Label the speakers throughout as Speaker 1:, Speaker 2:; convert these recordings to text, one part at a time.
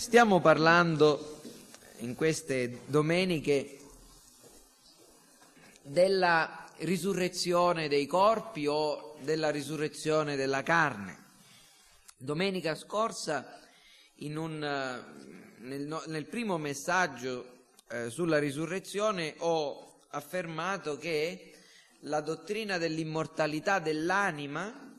Speaker 1: Stiamo parlando in queste domeniche della risurrezione dei corpi o della risurrezione della carne. Domenica scorsa nel primo messaggio sulla risurrezione ho affermato che la dottrina dell'immortalità dell'anima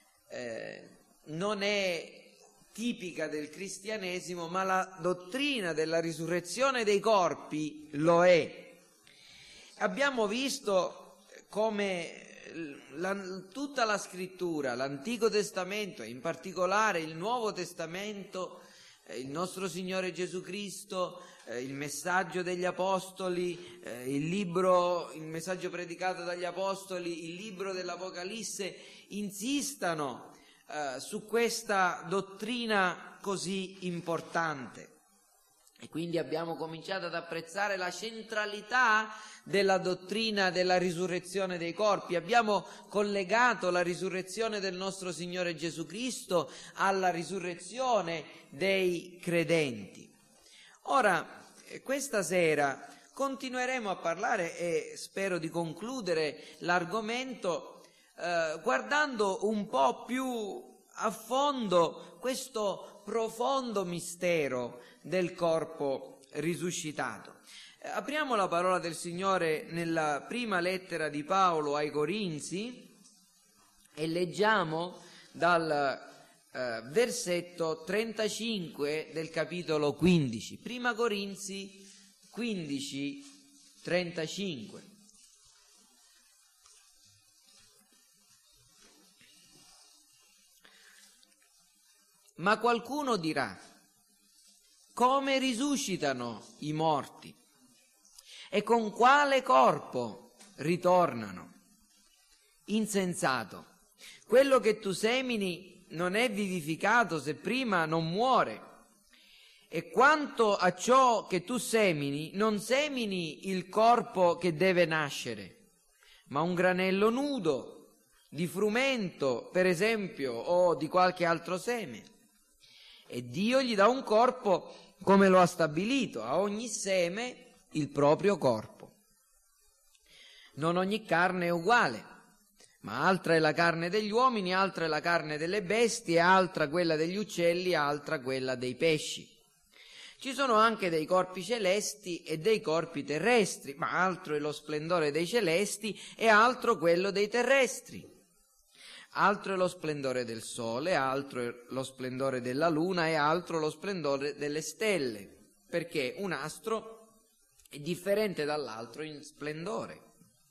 Speaker 1: non è tipica del cristianesimo, ma la dottrina della risurrezione dei corpi lo è. Abbiamo visto come tutta la scrittura, l'Antico Testamento e in particolare il Nuovo Testamento, il nostro Signore Gesù Cristo, il messaggio degli Apostoli, il messaggio predicato dagli Apostoli, il libro dell'Apocalisse insistano su questa dottrina così importante. E quindi abbiamo cominciato ad apprezzare la centralità della dottrina della risurrezione dei corpi. Abbiamo collegato la risurrezione del nostro Signore Gesù Cristo alla risurrezione dei credenti. Ora, questa sera continueremo a parlare e spero di concludere l'argomento guardando un po' più a fondo questo profondo mistero del corpo risuscitato. Apriamo la parola del Signore nella prima lettera di Paolo ai Corinzi e leggiamo dal versetto 35 del capitolo 15. Prima Corinzi 15, 35. Ma qualcuno dirà: come risuscitano i morti? E con quale corpo ritornano? Insensato, quello che tu semini non è vivificato se prima non muore. E quanto a ciò che tu semini, non semini il corpo che deve nascere, ma un granello nudo, di frumento, per esempio, o di qualche altro seme. E Dio gli dà un corpo come lo ha stabilito, a ogni seme il proprio corpo. Non ogni carne è uguale, ma altra è la carne degli uomini, altra è la carne delle bestie, altra quella degli uccelli, altra quella dei pesci. Ci sono anche dei corpi celesti e dei corpi terrestri, ma altro è lo splendore dei celesti e altro quello dei terrestri. Altro è lo splendore del sole, altro è lo splendore della luna e altro lo splendore delle stelle, perché un astro è differente dall'altro in splendore.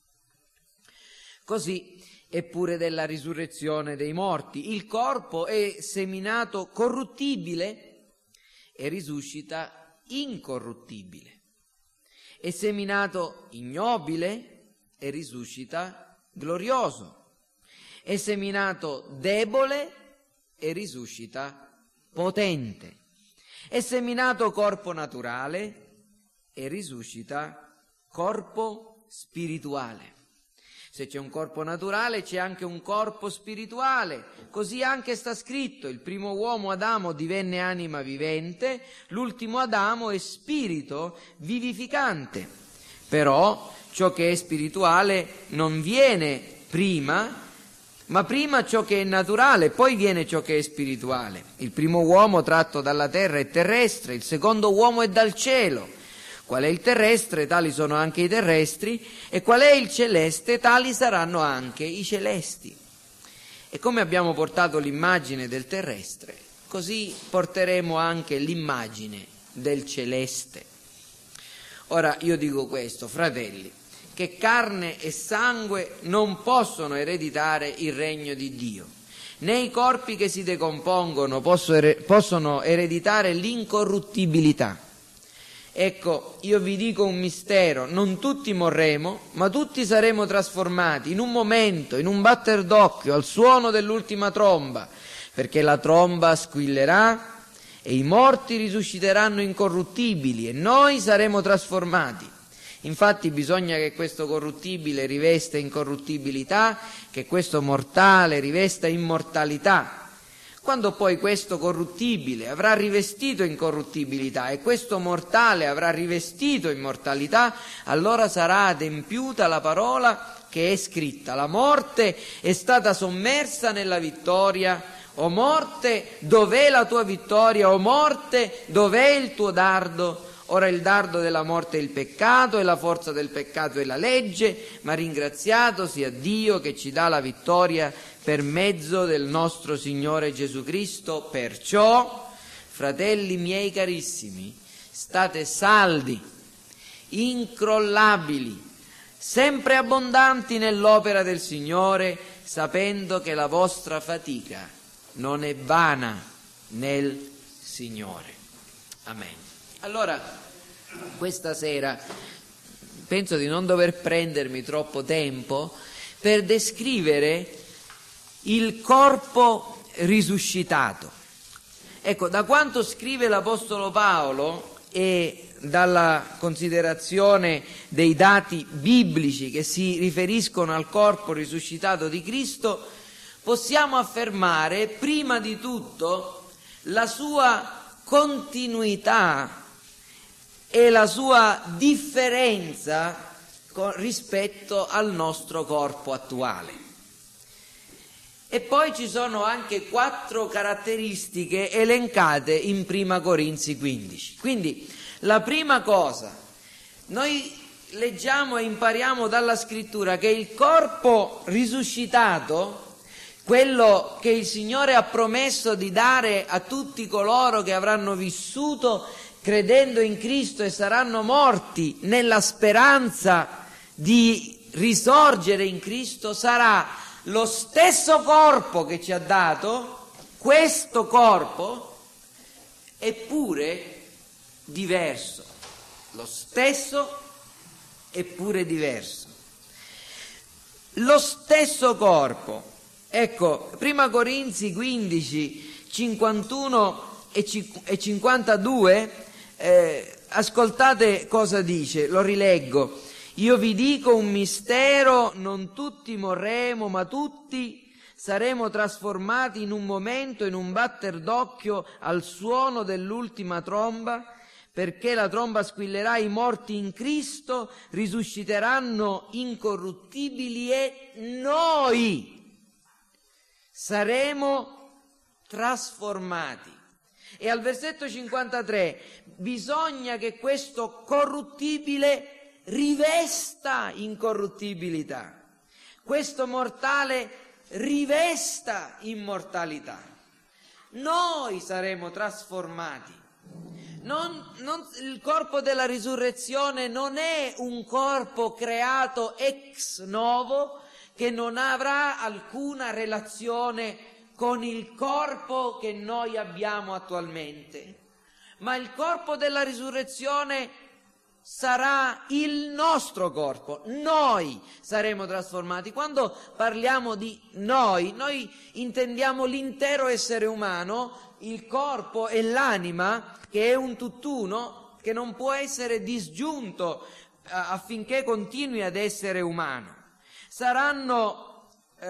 Speaker 1: Così è pure della risurrezione dei morti. Il corpo è seminato corruttibile e risuscita incorruttibile. È seminato ignobile e risuscita glorioso. È seminato debole e risuscita potente. È seminato corpo naturale e risuscita corpo spirituale. Se c'è un corpo naturale c'è anche un corpo spirituale. Così anche sta scritto: il primo uomo Adamo divenne anima vivente, l'ultimo Adamo è spirito vivificante. Però ciò che è spirituale non viene prima, ma prima ciò che è naturale, poi viene ciò che è spirituale. Il primo uomo tratto dalla terra è terrestre, il secondo uomo è dal cielo. Qual è il terrestre, tali sono anche i terrestri, e qual è il celeste, tali saranno anche i celesti. E come abbiamo portato l'immagine del terrestre, così porteremo anche l'immagine del celeste. Ora io dico questo, fratelli, che carne e sangue non possono ereditare il regno di Dio, né i corpi che si decompongono possono ereditare l'incorruttibilità. Ecco, io vi dico un mistero: non tutti morremo, ma tutti saremo trasformati in un momento, in un batter d'occhio, al suono dell'ultima tromba, perché la tromba squillerà e i morti risusciteranno incorruttibili e noi saremo trasformati. Infatti bisogna che questo corruttibile rivesta incorruttibilità, che questo mortale rivesta immortalità. Quando poi questo corruttibile avrà rivestito incorruttibilità e questo mortale avrà rivestito immortalità, allora sarà adempiuta la parola che è scritta: la morte è stata sommersa nella vittoria. O morte, dov'è la tua vittoria? O morte, dov'è il tuo dardo? Ora il dardo della morte è il peccato e la forza del peccato è la legge, ma ringraziato sia Dio che ci dà la vittoria per mezzo del nostro Signore Gesù Cristo. Perciò, fratelli miei carissimi, state saldi, incrollabili, sempre abbondanti nell'opera del Signore, sapendo che la vostra fatica non è vana nel Signore. Amen. Allora, questa sera penso di non dover prendermi troppo tempo per descrivere il corpo risuscitato. Ecco, da quanto scrive l'Apostolo Paolo e dalla considerazione dei dati biblici che si riferiscono al corpo risuscitato di Cristo, possiamo affermare prima di tutto la sua continuità e la sua differenza rispetto al nostro corpo attuale. E poi ci sono anche 4 caratteristiche elencate in Prima Corinzi 15. Quindi la prima cosa, noi leggiamo e impariamo dalla Scrittura che il corpo risuscitato, quello che il Signore ha promesso di dare a tutti coloro che avranno vissuto credendo in Cristo e saranno morti nella speranza di risorgere in Cristo, sarà lo stesso corpo che ci ha dato, questo corpo, eppure diverso, lo stesso eppure diverso. Lo stesso corpo. Ecco, Prima Corinzi 15, 51 e 52, ascoltate cosa dice, lo rileggo. Io vi dico un mistero, non tutti morremo, ma tutti saremo trasformati in un momento, in un batter d'occhio, al suono dell'ultima tromba, perché la tromba squillerà, i morti in Cristo risusciteranno incorruttibili e noi saremo trasformati. E al versetto 53 bisogna che questo corruttibile rivesta incorruttibilità, questo mortale rivesta immortalità. Noi saremo trasformati. Il corpo della risurrezione non è un corpo creato ex novo che non avrà alcuna relazione con il corpo che noi abbiamo attualmente, ma il corpo della risurrezione sarà il nostro corpo, noi saremo trasformati. Quando parliamo di noi intendiamo l'intero essere umano, il corpo e l'anima, che è un tutt'uno che non può essere disgiunto affinché continui ad essere umano. Saranno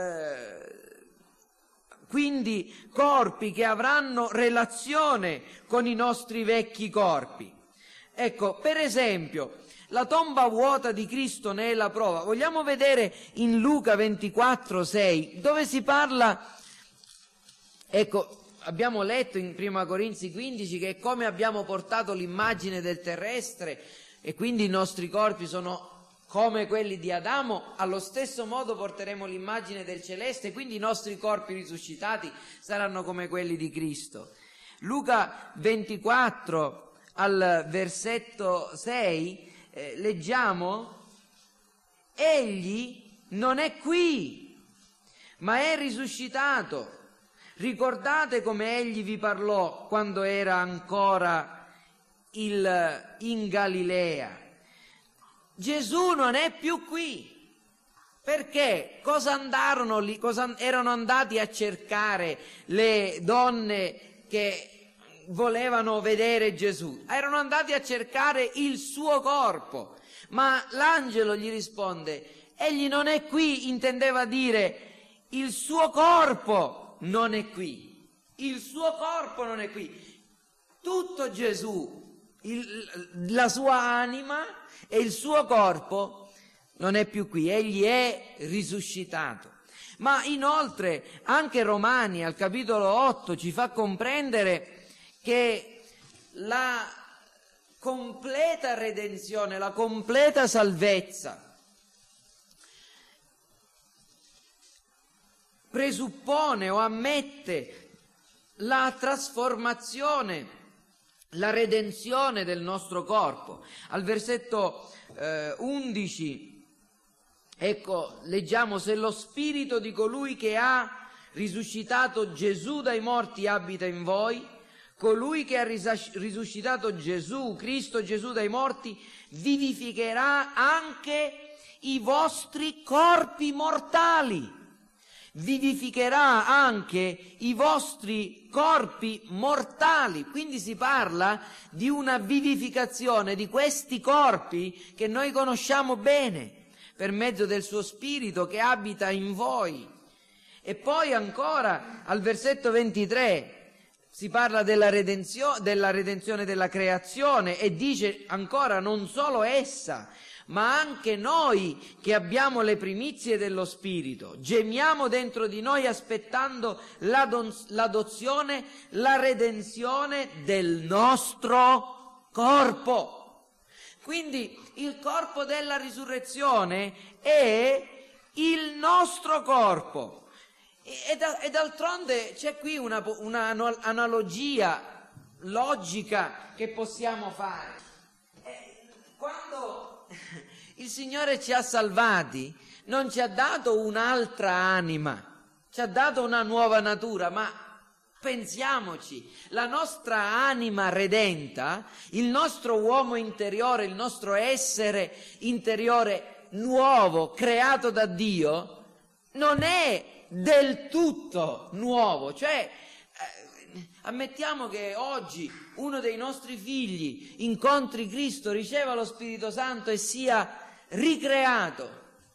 Speaker 1: quindi corpi che avranno relazione con i nostri vecchi corpi. Ecco, per esempio, la tomba vuota di Cristo ne è la prova. Vogliamo vedere in Luca 24:6, dove si parla, ecco, abbiamo letto in Prima Corinzi 15 che è come abbiamo portato l'immagine del terrestre e quindi i nostri corpi sono come quelli di Adamo, allo stesso modo porteremo l'immagine del celeste, quindi i nostri corpi risuscitati saranno come quelli di Cristo. Luca 24 al versetto 6 leggiamo: egli non è qui, ma è risuscitato. Ricordate come egli vi parlò quando era ancora in Galilea. Gesù non è più qui. Perché? Cosa andarono lì? Cosa erano andati a cercare le donne che volevano vedere Gesù? Erano andati a cercare il suo corpo. Ma l'angelo gli risponde: egli non è qui, intendeva dire il suo corpo non è qui. il suo corpo non è qui. Tutto Gesù, la sua anima e il suo corpo non è più qui, egli è risuscitato. Ma inoltre anche Romani al capitolo 8 ci fa comprendere che la completa redenzione, la completa salvezza presuppone o ammette la trasformazione, la redenzione del nostro corpo. Al versetto 11, ecco, leggiamo: se lo spirito di colui che ha risuscitato Gesù dai morti abita in voi, colui che ha risuscitato Gesù, Cristo Gesù dai morti, vivificherà anche i vostri corpi mortali. Vivificherà anche i vostri corpi mortali. Quindi si parla di una vivificazione di questi corpi che noi conosciamo bene per mezzo del suo spirito che abita in voi. E poi ancora al versetto 23 si parla della redenzione della creazione e dice ancora: non solo essa, ma anche noi che abbiamo le primizie dello Spirito, gemiamo dentro di noi aspettando l'adozione, la redenzione del nostro corpo. Quindi il corpo della risurrezione è il nostro corpo. E d'altronde c'è qui una analogia logica che possiamo fare. Quando il Signore ci ha salvati, non ci ha dato un'altra anima, ci ha dato una nuova natura, ma pensiamoci, la nostra anima redenta, il nostro uomo interiore, il nostro essere interiore nuovo, creato da Dio, non è del tutto nuovo. Cioè, ammettiamo che oggi uno dei nostri figli incontri Cristo, riceva lo Spirito Santo e sia ricreato.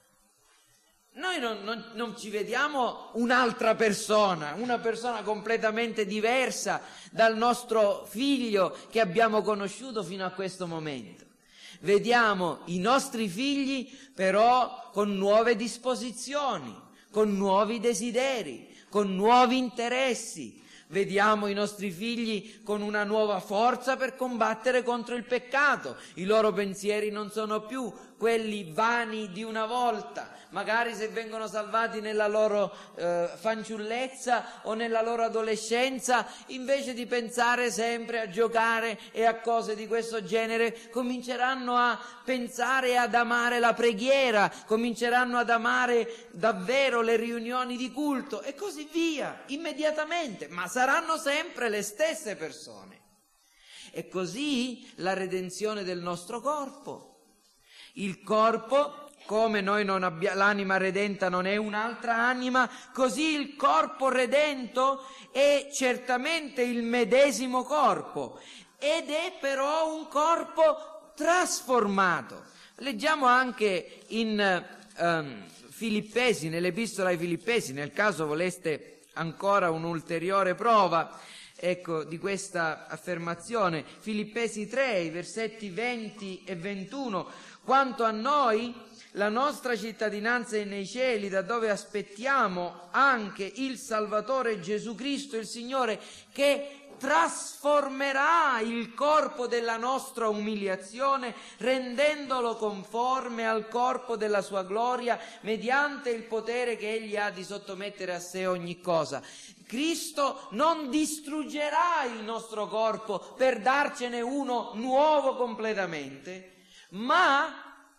Speaker 1: Noi non ci vediamo un'altra persona, una persona completamente diversa dal nostro figlio che abbiamo conosciuto fino a questo momento. Vediamo i nostri figli però con nuove disposizioni, con nuovi desideri, con nuovi interessi. Vediamo i nostri figli con una nuova forza per combattere contro il peccato. I loro pensieri non sono più quelli vani di una volta. Magari se vengono salvati nella loro fanciullezza o nella loro adolescenza, invece di pensare sempre a giocare e a cose di questo genere, cominceranno a pensare e ad amare la preghiera, cominceranno ad amare davvero le riunioni di culto e così via, immediatamente, ma saranno sempre le stesse persone. E così la redenzione del nostro corpo. Il corpo, come noi non abbiamo, l'anima redenta non è un'altra anima, così il corpo redento è certamente il medesimo corpo, ed è però un corpo trasformato. Leggiamo anche in Filippesi, nell'epistola ai Filippesi, nel caso voleste ancora un'ulteriore prova, ecco, di questa affermazione. Filippesi 3, i versetti 20 e 21. Quanto a noi, la nostra cittadinanza è nei cieli, da dove aspettiamo anche il Salvatore Gesù Cristo, il Signore, che trasformerà il corpo della nostra umiliazione, rendendolo conforme al corpo della sua gloria, mediante il potere che Egli ha di sottomettere a sé ogni cosa. Cristo non distruggerà il nostro corpo per darcene uno nuovo completamente, ma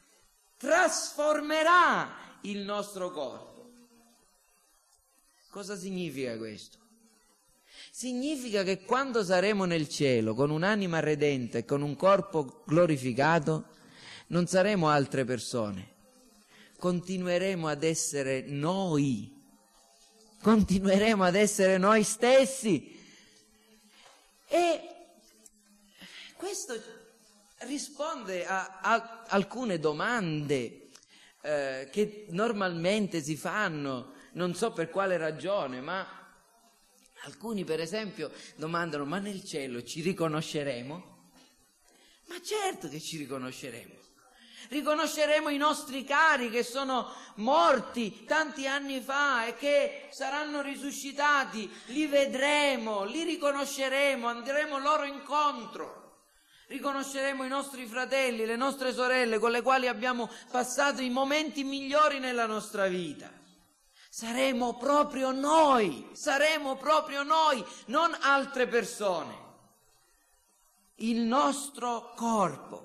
Speaker 1: trasformerà il nostro corpo. Cosa significa questo? Significa che quando saremo nel cielo con un'anima redenta e con un corpo glorificato, non saremo altre persone, continueremo ad essere noi, continueremo ad essere noi stessi. E questo risponde a alcune domande che normalmente si fanno, non so per quale ragione, ma Alcuni per esempio domandano: ma nel cielo ci riconosceremo? Ma certo che ci riconosceremo. Riconosceremo i nostri cari che sono morti tanti anni fa e che saranno risuscitati, li vedremo, li riconosceremo, andremo loro incontro. Riconosceremo i nostri fratelli, le nostre sorelle con le quali abbiamo passato i momenti migliori nella nostra vita. Saremo proprio noi, non altre persone. Il nostro corpo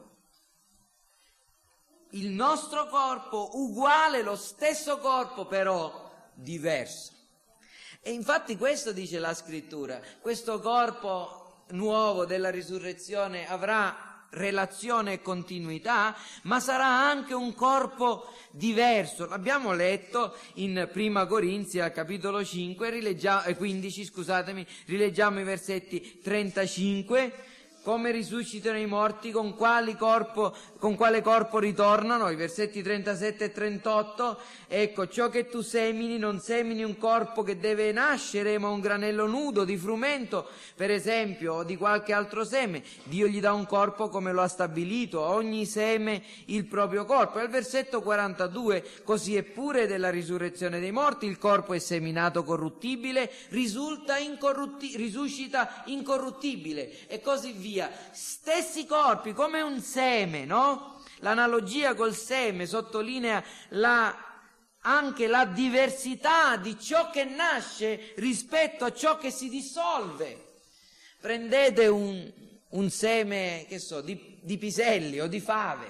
Speaker 1: uguale, lo stesso corpo, però diverso. E infatti questo dice la Scrittura: questo corpo nuovo della risurrezione avrà relazione e continuità, ma sarà anche un corpo diverso. L'abbiamo letto in Prima Corinzi al capitolo 15, rileggiamo i versetti 35. Come risuscitano i morti, con quale corpo ritornano, i versetti 37 e 38. Ecco, ciò che tu semini, non semini un corpo che deve nascere, ma un granello nudo di frumento, per esempio, o di qualche altro seme. Dio gli dà un corpo come lo ha stabilito, a ogni seme il proprio corpo. E al versetto 42, così è pure della risurrezione dei morti, il corpo è seminato corruttibile, risuscita incorruttibile, e così via. Stessi corpi, come un seme, no? L'analogia col seme sottolinea anche la diversità di ciò che nasce rispetto a ciò che si dissolve. Prendete un seme, di piselli o di fave,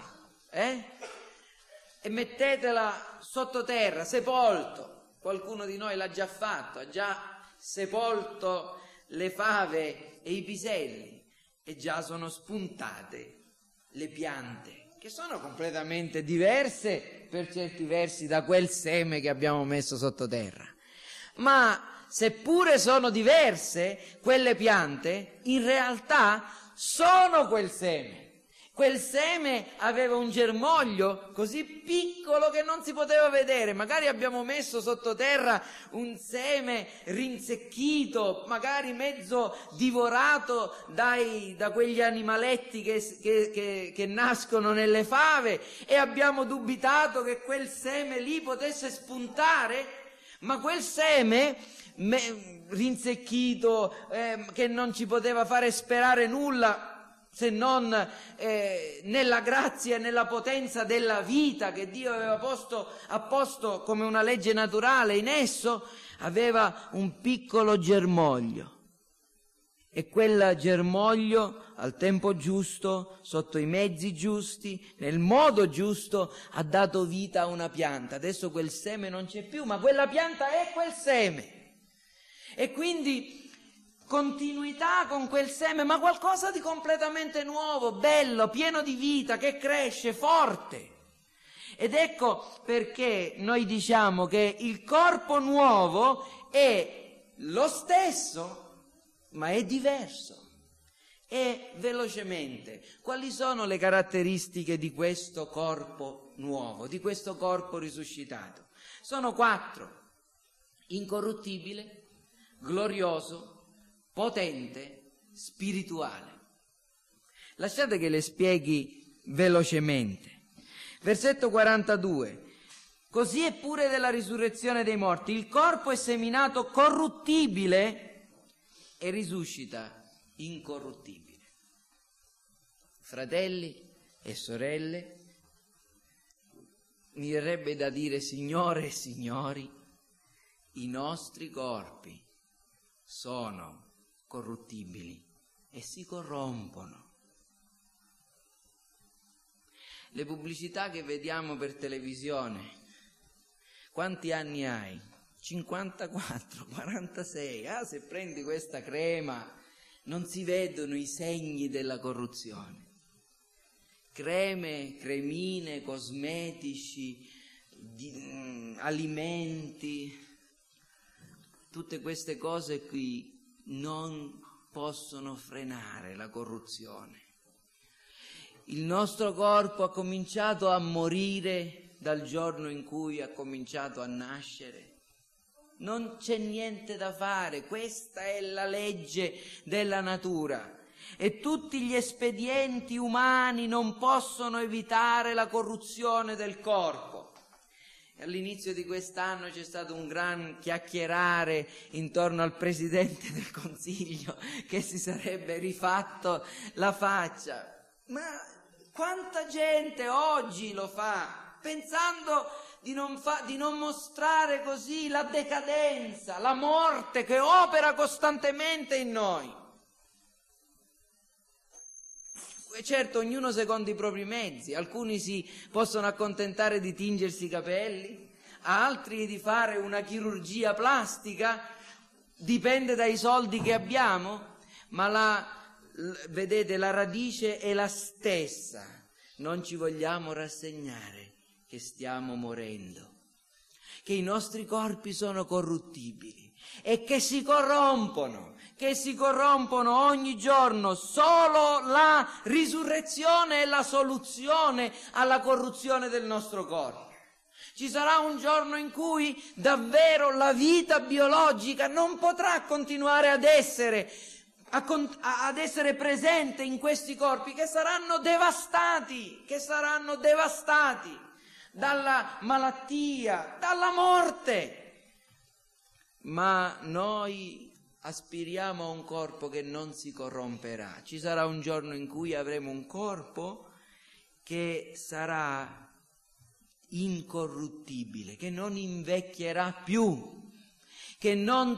Speaker 1: e mettetela sottoterra, sepolto. Qualcuno di noi l'ha già fatto, ha già sepolto le fave e i piselli, e già sono spuntate le piante, che sono completamente diverse per certi versi da quel seme che abbiamo messo sottoterra. Ma seppure sono diverse, quelle piante in realtà sono quel seme. Quel seme aveva un germoglio così piccolo che non si poteva vedere. Magari abbiamo messo sottoterra un seme rinsecchito, magari mezzo divorato da quegli animaletti che nascono nelle fave, e abbiamo dubitato che quel seme lì potesse spuntare. Ma quel seme rinsecchito, che non ci poteva fare sperare nulla se non nella grazia e nella potenza della vita che Dio aveva posto come una legge naturale in esso, aveva un piccolo germoglio, e quel germoglio al tempo giusto, sotto i mezzi giusti, nel modo giusto, ha dato vita a una pianta. Adesso quel seme non c'è più, ma quella pianta è quel seme, e quindi continuità con quel seme, ma qualcosa di completamente nuovo, bello, pieno di vita, che cresce forte. Ed ecco perché noi diciamo che il corpo nuovo è lo stesso, ma è diverso. E velocemente, quali sono le caratteristiche di questo corpo nuovo, di questo corpo risuscitato? Sono 4: incorruttibile, glorioso, potente, spirituale. Lasciate che le spieghi velocemente. Versetto 42: così è pure della risurrezione dei morti, il corpo è seminato corruttibile e risuscita incorruttibile. Fratelli e sorelle, mi verrebbe da dire, signore e signori, i nostri corpi sono corruttibili e si corrompono. Le pubblicità che vediamo per televisione, quanti anni hai? 54, 46, se prendi questa crema non si vedono i segni della corruzione. Cremine, cosmetici, alimenti, tutte queste cose qui non possono frenare la corruzione. Il nostro corpo ha cominciato a morire dal giorno in cui ha cominciato a nascere, Non c'è niente da fare, questa è la legge della natura. E tutti gli espedienti umani non possono evitare la corruzione del corpo. E all'inizio di quest'anno c'è stato un gran chiacchierare intorno al Presidente del Consiglio che si sarebbe rifatto la faccia. Ma quanta gente oggi lo fa, pensando di non mostrare così la decadenza, la morte che opera costantemente in noi. Certo, ognuno secondo i propri mezzi. Alcuni si possono accontentare di tingersi i capelli, altri di fare una chirurgia plastica, dipende dai soldi che abbiamo, ma vedete, la radice è la stessa. Non ci vogliamo rassegnare che stiamo morendo, che i nostri corpi sono corruttibili e che si corrompono ogni giorno. Solo la risurrezione è la soluzione alla corruzione del nostro corpo. Ci sarà un giorno in cui davvero la vita biologica non potrà continuare ad essere presente in questi corpi che saranno devastati dalla malattia, dalla morte. Ma noi aspiriamo a un corpo che non si corromperà. Ci sarà un giorno in cui avremo un corpo che sarà incorruttibile, che non invecchierà più, che non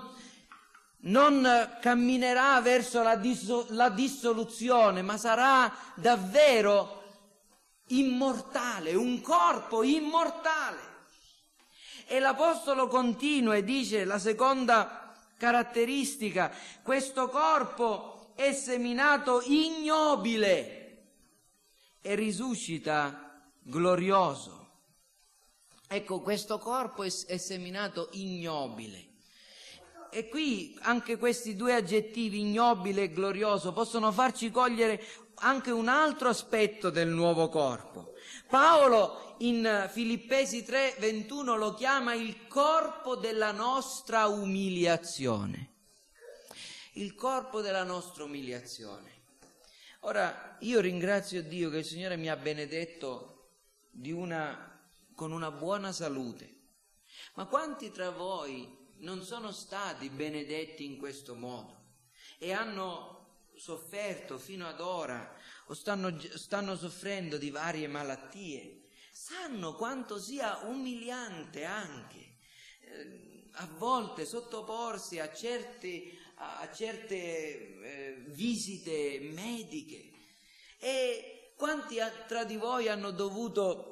Speaker 1: camminerà verso la dissoluzione, ma sarà davvero immortale, un corpo immortale. E l'Apostolo continua e dice la seconda caratteristica: questo corpo è seminato ignobile e risuscita glorioso. Ecco, questo corpo è seminato ignobile. E qui anche questi due aggettivi, ignobile e glorioso, possono farci cogliere anche un altro aspetto del nuovo corpo. Paolo in Filippesi 3:21 lo chiama il corpo della nostra umiliazione. Il corpo della nostra umiliazione. Ora, io ringrazio Dio che il Signore mi ha benedetto con una buona salute. Ma quanti tra voi non sono stati benedetti in questo modo e hanno sofferto fino ad ora o stanno soffrendo di varie malattie? Sanno quanto sia umiliante anche a volte sottoporsi a certe visite mediche. E quanti tra di voi hanno dovuto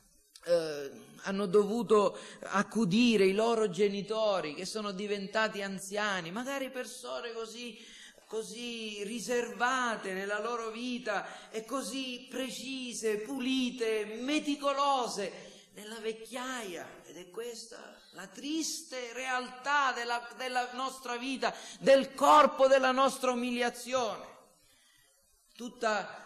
Speaker 1: accudire i loro genitori che sono diventati anziani, magari persone così riservate nella loro vita e così precise, pulite, meticolose nella vecchiaia. Ed è questa la triste realtà della nostra vita, del corpo della nostra umiliazione. Tutta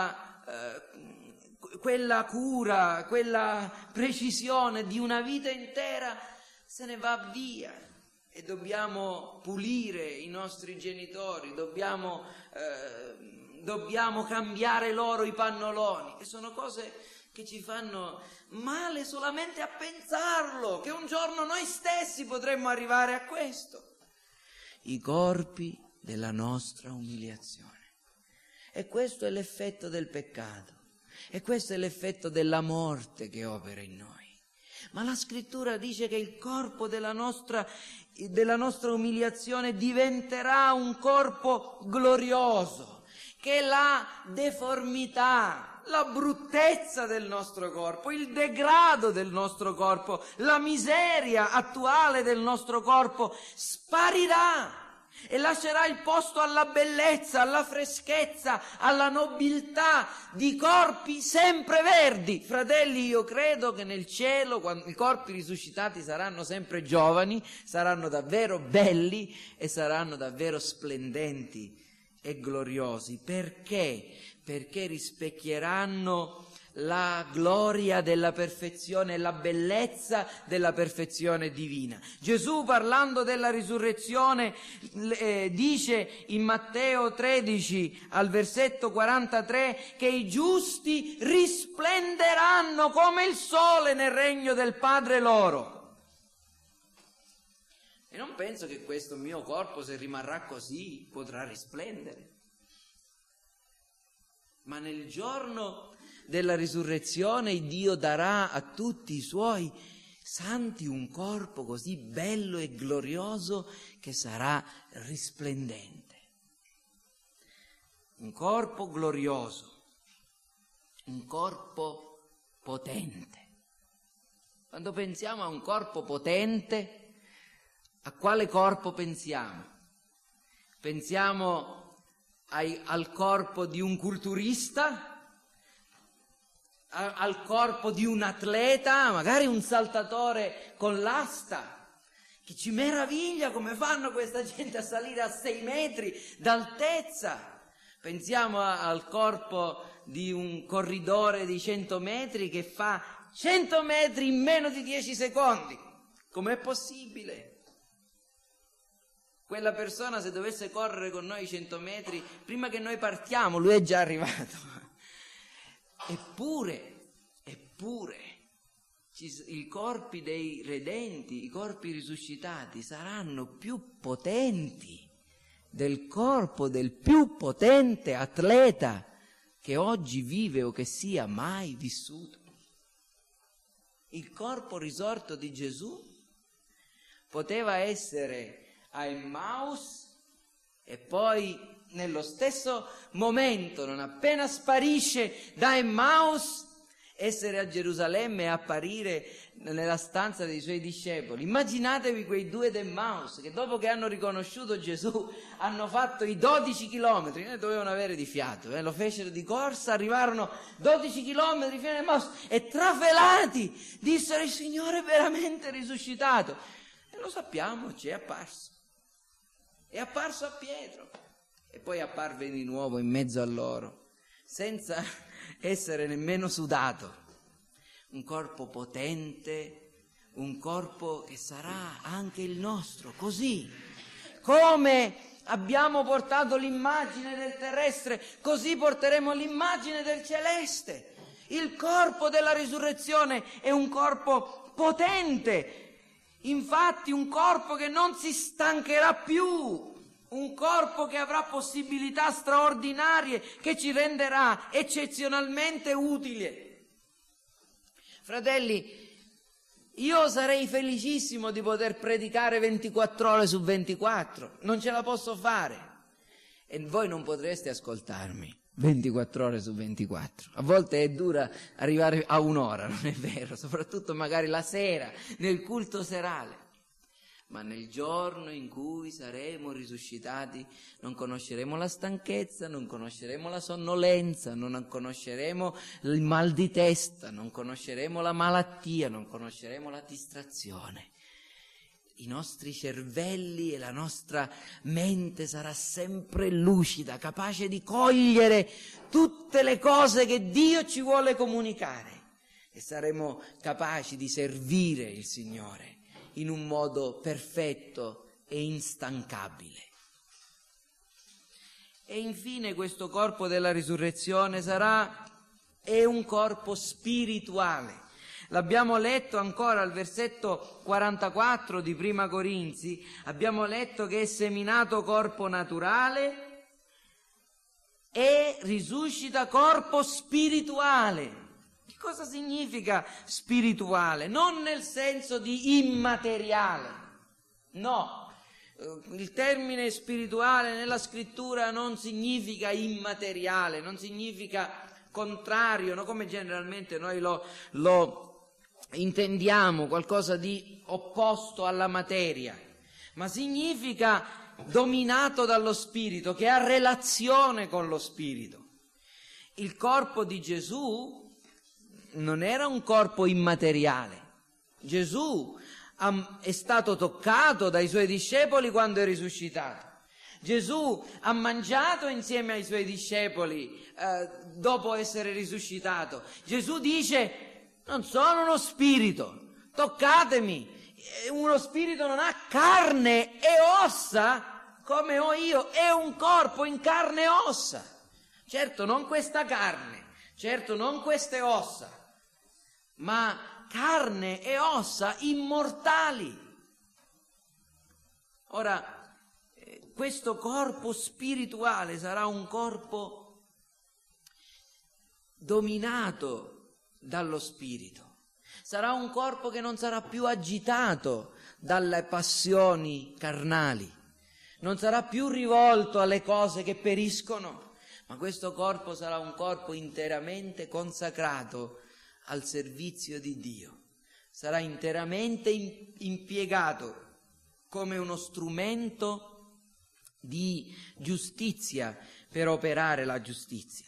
Speaker 1: quella cura, quella precisione di una vita intera se ne va via e dobbiamo pulire i nostri genitori, dobbiamo cambiare loro i pannoloni, che sono cose che ci fanno male solamente a pensarlo, che un giorno noi stessi potremmo arrivare a questo. I corpi della nostra umiliazione. E questo è l'effetto del peccato. E questo è l'effetto della morte che opera in noi. Ma la Scrittura dice che il corpo della nostra umiliazione diventerà un corpo glorioso, che la deformità, la bruttezza del nostro corpo, il degrado del nostro corpo, la miseria attuale del nostro corpo sparirà e lascerà il posto alla bellezza, alla freschezza, alla nobiltà di corpi sempreverdi. Fratelli, io credo che nel cielo, quando i corpi risuscitati saranno sempre giovani, saranno davvero belli e saranno davvero splendenti e gloriosi. Perché? Perché rispecchieranno la gloria della perfezione e la bellezza della perfezione divina. Gesù, parlando della risurrezione, dice in Matteo 13 al versetto 43 che i giusti risplenderanno come il sole nel regno del Padre loro. E non penso che questo mio corpo, se rimarrà così, potrà risplendere. Ma nel giorno della risurrezione Dio darà a tutti i suoi santi un corpo così bello e glorioso che sarà risplendente. Un corpo glorioso, un corpo potente. Quando pensiamo a un corpo potente, a quale corpo pensiamo? Pensiamo al corpo di un culturista, al corpo di un atleta, magari un saltatore con l'asta, che ci meraviglia come fanno questa gente a salire a 6 metri d'altezza. Pensiamo al corpo di un corridore di 100 metri che fa 100 metri in meno di 10 secondi. Com'è possibile? Quella persona, se dovesse correre con noi 100 metri, prima che noi partiamo, lui è già arrivato. Eppure, i corpi dei redenti, i corpi risuscitati saranno più potenti del corpo del più potente atleta che oggi vive o che sia mai vissuto. Il corpo risorto di Gesù poteva essere a Emmaus e poi nello stesso momento, non appena sparisce da Emmaus, essere a Gerusalemme e apparire nella stanza dei suoi discepoli. Immaginatevi quei due d'Emmaus che dopo che hanno riconosciuto Gesù hanno fatto i 12 chilometri, dovevano avere di fiato, lo fecero di corsa, arrivarono 12 chilometri fino a Emmaus e trafelati dissero: il Signore è veramente risuscitato. E lo sappiamo, ci è apparso. È apparso a Pietro e poi apparve di nuovo in mezzo a loro, senza essere nemmeno sudato. Un corpo potente, un corpo che sarà anche il nostro, così come abbiamo portato l'immagine del terrestre, così porteremo l'immagine del celeste. Il corpo della risurrezione è un corpo potente. Infatti un corpo che non si stancherà più, un corpo che avrà possibilità straordinarie, che ci renderà eccezionalmente utili. Fratelli, io sarei felicissimo di poter predicare 24 ore su 24, non ce la posso fare. E voi non potreste ascoltarmi 24 ore su 24. A volte è dura arrivare a un'ora, non è vero? Soprattutto magari la sera, nel culto serale. Ma nel giorno in cui saremo risuscitati non conosceremo la stanchezza, non conosceremo la sonnolenza, non conosceremo il mal di testa, non conosceremo la malattia, non conosceremo la distrazione. I nostri cervelli e la nostra mente sarà sempre lucida, capace di cogliere tutte le cose che Dio ci vuole comunicare e saremo capaci di servire il Signore in un modo perfetto e instancabile. E infine questo corpo della risurrezione è un corpo spirituale. L'abbiamo letto ancora al versetto 44 di Prima Corinzi, abbiamo letto che è seminato corpo naturale e risuscita corpo spirituale. Che cosa significa spirituale? Non nel senso di immateriale, no. Il termine spirituale nella scrittura non significa immateriale, non significa contrario, no? Come generalmente noi lo intendiamo, qualcosa di opposto alla materia, ma significa dominato dallo Spirito, che ha relazione con lo Spirito. Il corpo di Gesù non era un corpo immateriale. Gesù è stato toccato dai suoi discepoli quando è risuscitato. Gesù ha mangiato insieme ai suoi discepoli dopo essere risuscitato. Gesù dice: non sono uno spirito, toccatemi. Uno spirito non ha carne e ossa come ho io, è un corpo in carne e ossa. Certo non questa carne, certo non queste ossa, ma carne e ossa immortali. Ora, questo corpo spirituale sarà un corpo dominato dallo spirito, sarà un corpo che non sarà più agitato dalle passioni carnali, non sarà più rivolto alle cose che periscono, ma questo corpo sarà un corpo interamente consacrato al servizio di Dio, sarà interamente impiegato come uno strumento di giustizia per operare la giustizia.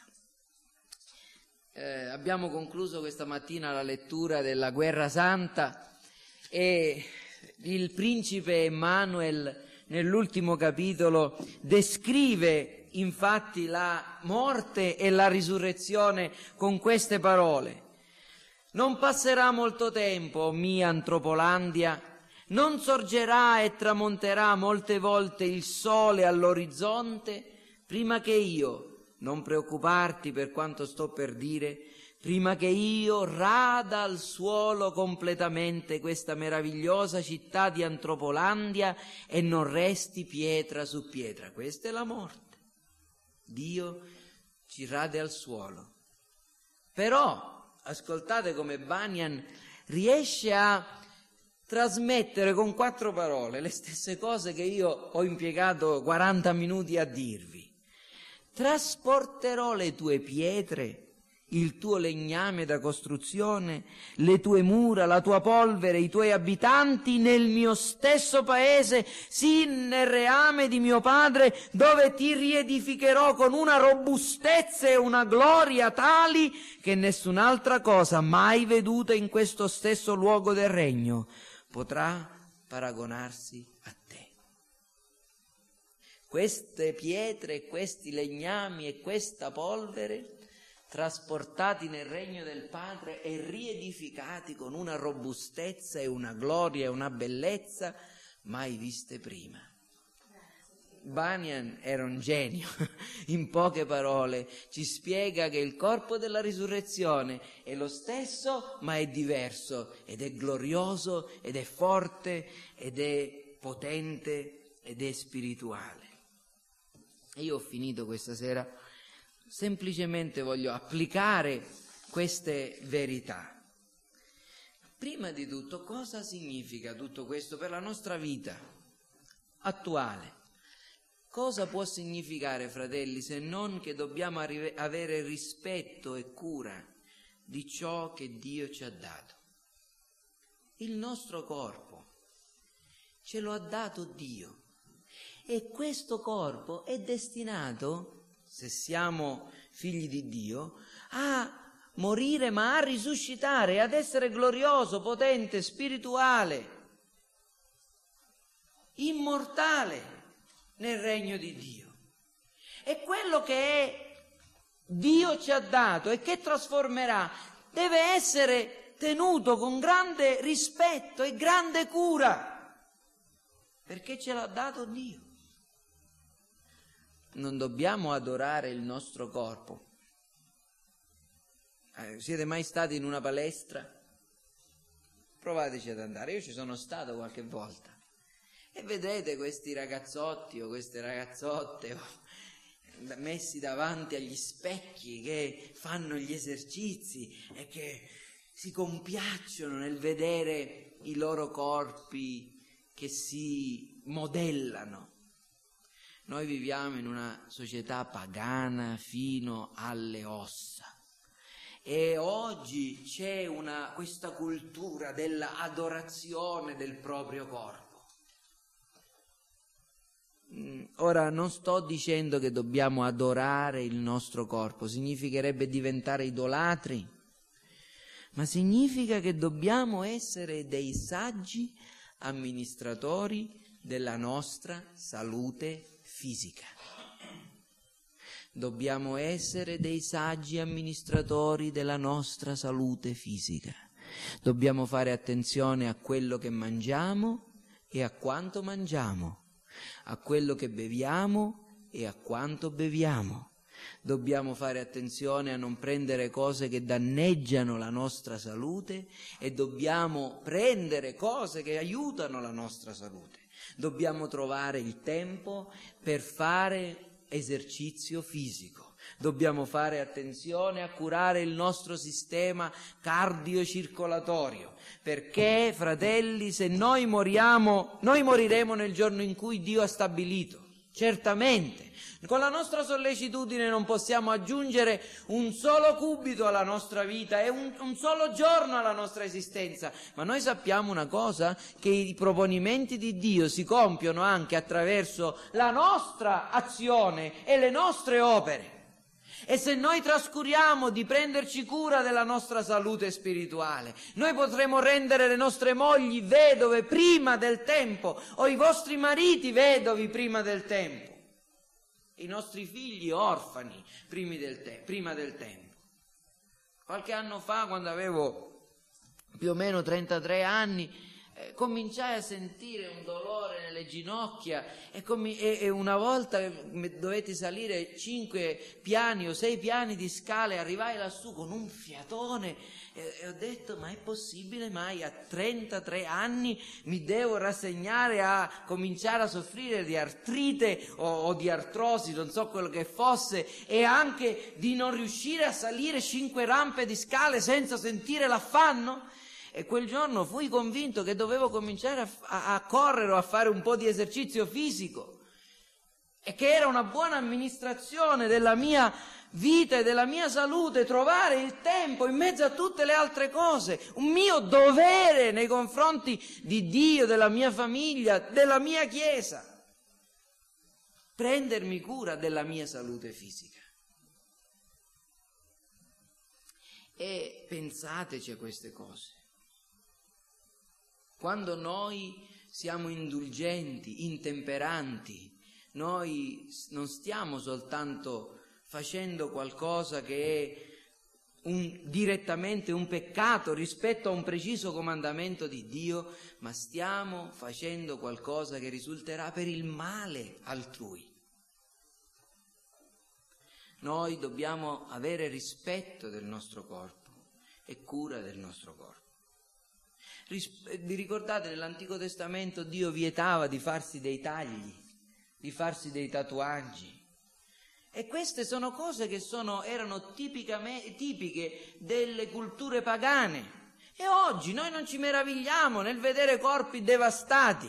Speaker 1: Abbiamo concluso questa mattina la lettura della Guerra Santa e il principe Emmanuel nell'ultimo capitolo descrive infatti la morte e la risurrezione con queste parole: non passerà molto tempo, mia Antropolandia, non sorgerà e tramonterà molte volte il sole all'orizzonte prima che io, non preoccuparti per quanto sto per dire, prima che io rada al suolo completamente questa meravigliosa città di Antropolandia e non resti pietra su pietra. Questa è la morte. Dio ci rade al suolo. Però, ascoltate come Bunyan riesce a trasmettere con 4 parole le stesse cose che io ho impiegato 40 minuti a dirvi. Trasporterò le tue pietre, il tuo legname da costruzione, le tue mura, la tua polvere, i tuoi abitanti nel mio stesso paese, sì, nel reame di mio padre, dove ti riedificherò con una robustezza e una gloria tali che nessun'altra cosa mai veduta in questo stesso luogo del regno potrà paragonarsi a te. Queste pietre, questi legnami e questa polvere trasportati nel regno del Padre e riedificati con una robustezza e una gloria e una bellezza mai viste prima. Bunyan era un genio, in poche parole ci spiega che il corpo della risurrezione è lo stesso ma è diverso, ed è glorioso, ed è forte, ed è potente, ed è spirituale. E io ho finito questa sera, semplicemente voglio applicare queste verità. Prima di tutto, cosa significa tutto questo per la nostra vita attuale? Cosa può significare, fratelli, se non che dobbiamo avere rispetto e cura di ciò che Dio ci ha dato? Il nostro corpo ce lo ha dato Dio e questo corpo è destinato, se siamo figli di Dio, a morire ma a risuscitare, ad essere glorioso, potente, spirituale, immortale nel regno di Dio. E quello che Dio ci ha dato e che trasformerà deve essere tenuto con grande rispetto e grande cura, perché ce l'ha dato Dio. Non dobbiamo adorare il nostro corpo. Siete mai stati in una palestra? Provateci ad andare, io ci sono stato qualche volta. E vedrete questi ragazzotti o queste ragazzotte messi davanti agli specchi che fanno gli esercizi e che si compiacciono nel vedere i loro corpi che si modellano. Noi viviamo in una società pagana fino alle ossa e oggi c'è questa cultura dell'adorazione del proprio corpo. Ora, non sto dicendo che dobbiamo adorare il nostro corpo, significherebbe diventare idolatri, ma significa che dobbiamo essere dei saggi amministratori della nostra salute fisica. fisica. Dobbiamo essere dei saggi amministratori della nostra salute fisica. Dobbiamo fare attenzione a quello che mangiamo e a quanto mangiamo, a quello che beviamo e a quanto beviamo. Dobbiamo fare attenzione a non prendere cose che danneggiano la nostra salute e dobbiamo prendere cose che aiutano la nostra salute. Dobbiamo trovare il tempo per fare esercizio fisico. Dobbiamo fare attenzione a curare il nostro sistema cardiocircolatorio, perché, fratelli, se noi moriamo, noi moriremo nel giorno in cui Dio ha stabilito. Certamente, con la nostra sollecitudine non possiamo aggiungere un solo cubito alla nostra vita e un solo giorno alla nostra esistenza, ma noi sappiamo una cosa, che i proponimenti di Dio si compiono anche attraverso la nostra azione e le nostre opere. E se noi trascuriamo di prenderci cura della nostra salute spirituale, noi potremo rendere le nostre mogli vedove prima del tempo, o i vostri mariti vedovi prima del tempo, i nostri figli orfani prima del tempo. Qualche anno fa, quando avevo più o meno 33 anni, cominciai a sentire un dolore nelle ginocchia e una volta dovetti salire 5 piani o 6 piani di scale, arrivai lassù con un fiatone e ho detto: ma è possibile mai a 33 anni mi devo rassegnare a cominciare a soffrire di artrite o di artrosi, non so quello che fosse, e anche di non riuscire a salire 5 rampe di scale senza sentire l'affanno? E quel giorno fui convinto che dovevo cominciare a correre o a fare un po' di esercizio fisico, e che era una buona amministrazione della mia vita e della mia salute trovare il tempo in mezzo a tutte le altre cose, un mio dovere nei confronti di Dio, della mia famiglia, della mia Chiesa, prendermi cura della mia salute fisica. E pensateci a queste cose. Quando noi siamo indulgenti, intemperanti, noi non stiamo soltanto facendo qualcosa che è direttamente un peccato rispetto a un preciso comandamento di Dio, ma stiamo facendo qualcosa che risulterà per il male altrui. Noi dobbiamo avere rispetto del nostro corpo e cura del nostro corpo. Vi ricordate, nell'Antico Testamento Dio vietava di farsi dei tagli, di farsi dei tatuaggi, e queste sono cose che erano tipiche delle culture pagane, e oggi noi non ci meravigliamo nel vedere corpi devastati,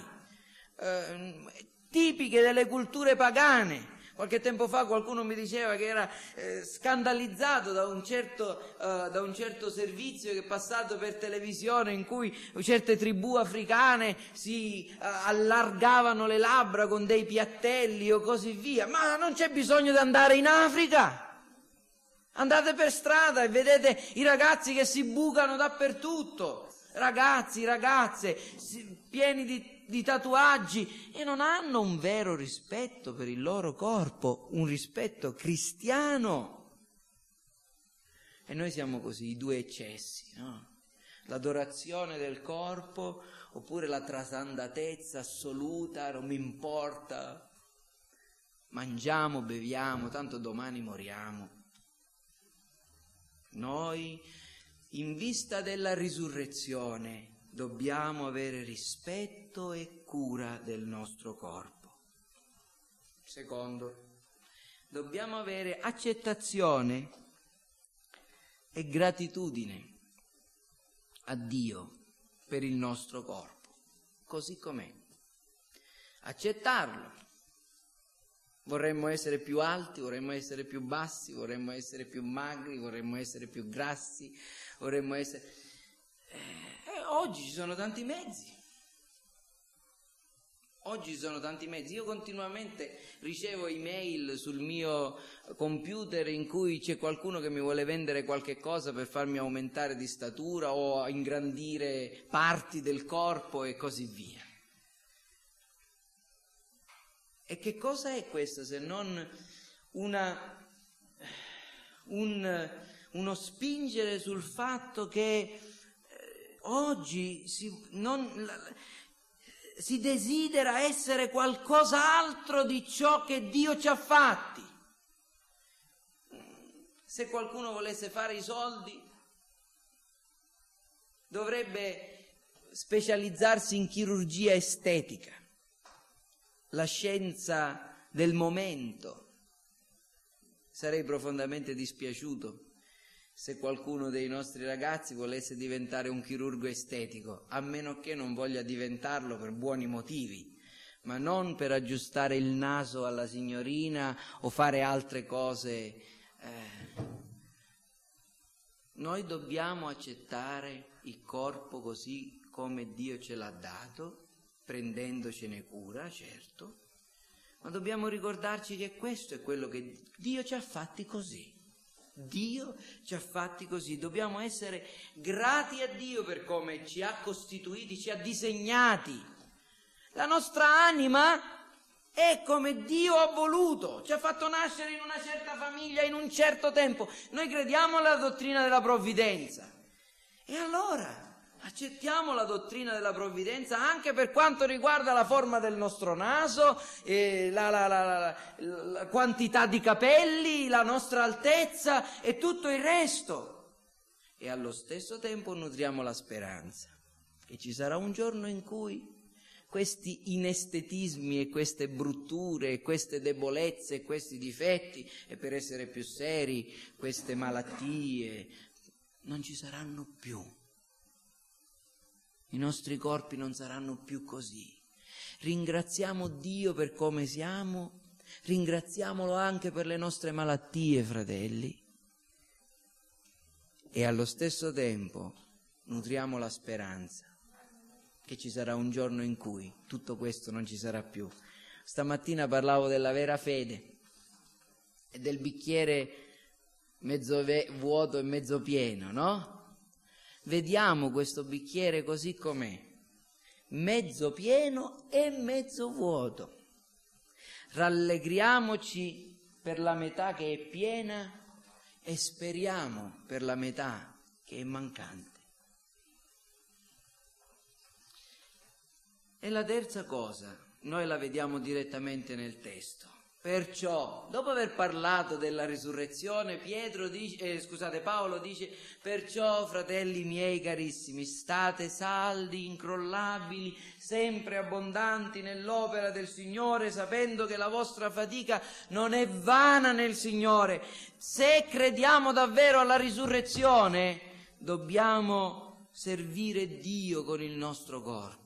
Speaker 1: tipiche delle culture pagane. Qualche tempo fa qualcuno mi diceva che era scandalizzato da un certo servizio che è passato per televisione, in cui certe tribù africane si allargavano le labbra con dei piattelli o così via. Ma non c'è bisogno di andare in Africa. Andate per strada e vedete i ragazzi che si bucano dappertutto, ragazzi, ragazze, pieni di tatuaggi, e non hanno un vero rispetto per il loro corpo, un rispetto cristiano. E noi siamo così, i due eccessi, no? L'adorazione del corpo oppure la trasandatezza assoluta, non mi importa, mangiamo, beviamo, tanto domani moriamo. Noi, in vista della risurrezione, dobbiamo avere rispetto e cura del nostro corpo. Secondo, dobbiamo avere accettazione e gratitudine a Dio per il nostro corpo, così com'è. Accettarlo. Vorremmo essere più alti, vorremmo essere più bassi, vorremmo essere più magri, vorremmo essere più grassi, vorremmo essere... Oggi ci sono tanti mezzi. Io continuamente ricevo email sul mio computer in cui c'è qualcuno che mi vuole vendere qualche cosa per farmi aumentare di statura o ingrandire parti del corpo e così via. E che cosa è questo se non uno spingere sul fatto che oggi si desidera essere qualcos'altro di ciò che Dio ci ha fatti. Se qualcuno volesse fare i soldi, dovrebbe specializzarsi in chirurgia estetica, la scienza del momento. Sarei profondamente dispiaciuto se qualcuno dei nostri ragazzi volesse diventare un chirurgo estetico, a meno che non voglia diventarlo per buoni motivi, ma non per aggiustare il naso alla signorina o fare altre cose. Noi dobbiamo accettare il corpo così come Dio ce l'ha dato, prendendocene cura, certo, ma dobbiamo ricordarci che questo è quello che Dio ci ha fatti così. Dio ci ha fatti così, dobbiamo essere grati a Dio per come ci ha costituiti, ci ha disegnati. La nostra anima è come Dio ha voluto, ci ha fatto nascere in una certa famiglia, in un certo tempo. Noi crediamo alla dottrina della provvidenza e allora accettiamo la dottrina della provvidenza anche per quanto riguarda la forma del nostro naso, la quantità di capelli, la nostra altezza e tutto il resto. E allo stesso tempo nutriamo la speranza che ci sarà un giorno in cui questi inestetismi e queste brutture, e queste debolezze, e questi difetti, e per essere più seri, queste malattie, non ci saranno più. I nostri corpi non saranno più così. Ringraziamo Dio per come siamo, ringraziamolo anche per le nostre malattie, fratelli, e allo stesso tempo nutriamo la speranza che ci sarà un giorno in cui tutto questo non ci sarà più. Stamattina parlavo della vera fede e del bicchiere mezzo vuoto e mezzo pieno, no? Vediamo questo bicchiere così com'è, mezzo pieno e mezzo vuoto. Rallegriamoci per la metà che è piena e speriamo per la metà che è mancante. E la terza cosa, noi la vediamo direttamente nel testo. Perciò, dopo aver parlato della risurrezione, Paolo dice: perciò, fratelli miei carissimi, state saldi, incrollabili, sempre abbondanti nell'opera del Signore, sapendo che la vostra fatica non è vana nel Signore. Se crediamo davvero alla risurrezione, dobbiamo servire Dio con il nostro corpo.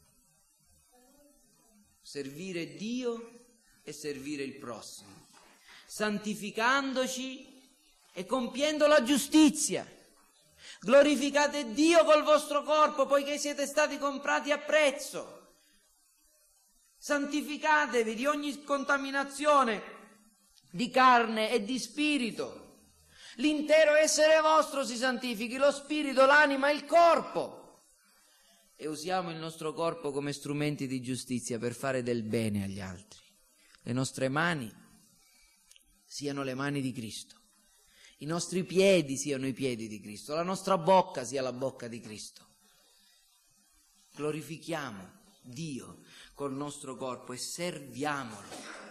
Speaker 1: Servire Dio e servire il prossimo, santificandoci e compiendo la giustizia. Glorificate Dio col vostro corpo, poiché siete stati comprati a prezzo. Santificatevi di ogni contaminazione di carne e di spirito. L'intero essere vostro si santifichi, lo spirito, l'anima e il corpo. E usiamo il nostro corpo come strumenti di giustizia per fare del bene agli altri. Le nostre mani siano le mani di Cristo, i nostri piedi siano i piedi di Cristo, la nostra bocca sia la bocca di Cristo. Glorifichiamo Dio col nostro corpo e serviamolo.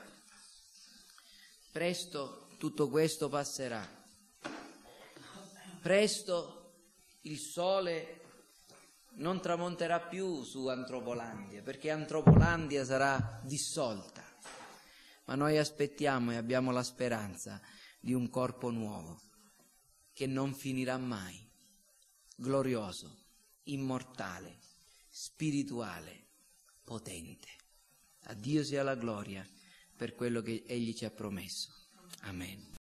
Speaker 1: Presto tutto questo passerà. Presto il sole non tramonterà più su Antropolandia, perché Antropolandia sarà dissolta. Ma noi aspettiamo e abbiamo la speranza di un corpo nuovo che non finirà mai, glorioso, immortale, spirituale, potente. A Dio sia la gloria per quello che Egli ci ha promesso. Amen.